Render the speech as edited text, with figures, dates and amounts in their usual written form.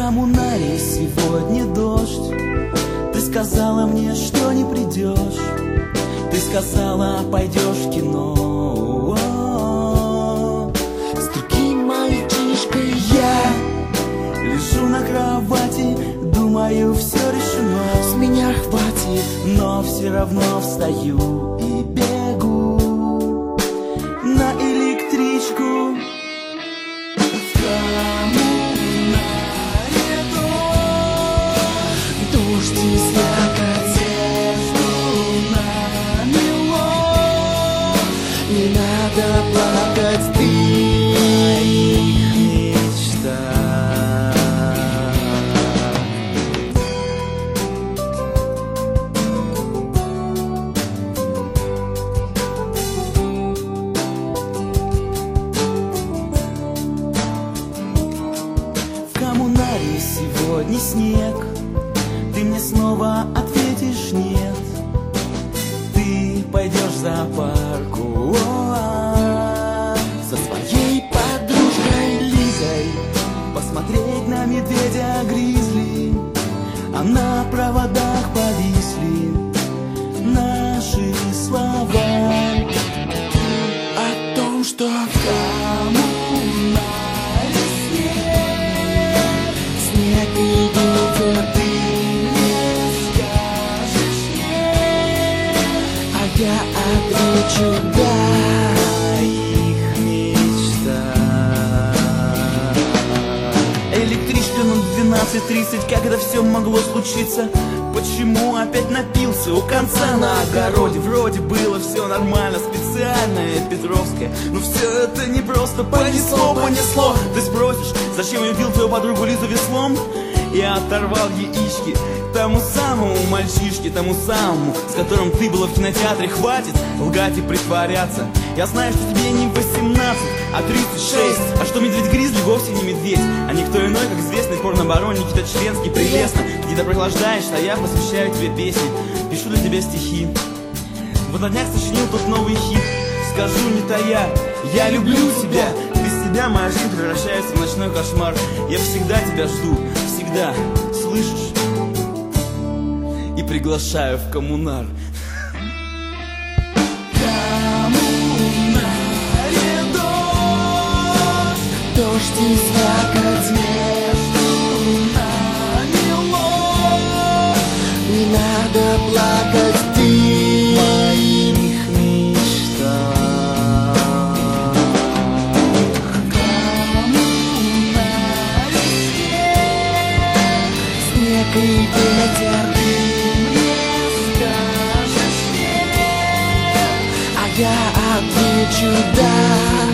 коммунаре сегодня дождь. Ты сказала мне, что не придешь. Ты сказала, пойдешь в кино с другим мальчишкой. Я лежу на кровати, думаю, все решено. С меня хватит, но все равно встаю и бегу на электричку. Дождь и слякоть намело. Не надо плакать, ты моих мечтах. В коммунаре сегодня снег. Ты мне снова ответишь нет. Ты пойдешь в зоопарк со своей подружкой Лизой посмотреть на медведя гризли. А на проводах повисли наши слова о том, что в коммунаре снег и ветер. Я отвечу да их мечта. Электричка на 12:30, как это все могло случиться? Почему опять напился у конца на огороде? Вроде было все нормально, специальное Петровское. Но все это не просто понесло. Ты спросишь, зачем я бил твою подругу Лизу веслом? Я оторвал яички тому самому мальчишке, тому самому, с которым ты была в кинотеатре. Хватит лгать и притворяться. Я знаю, что тебе не 18, а 36. А что медведь-гризли вовсе не медведь, а никто иной, как известный порнобарон Никита Членский. Прелестно, где ты прохлаждаешь, а я посвящаю тебе песни. Пишу для тебя стихи. Вот на днях сочинил тут новый хит. Скажу не тая, я люблю тебя. Без тебя моя жизнь превращается в ночной кошмар. Я всегда тебя жду, всегда, слышишь? И приглашаю в коммунар. Дождь и слякоть намело. Не надо плакать, ты моих мечтах. Снег и ветер, ты мне скажешь нет, а я отвечу да.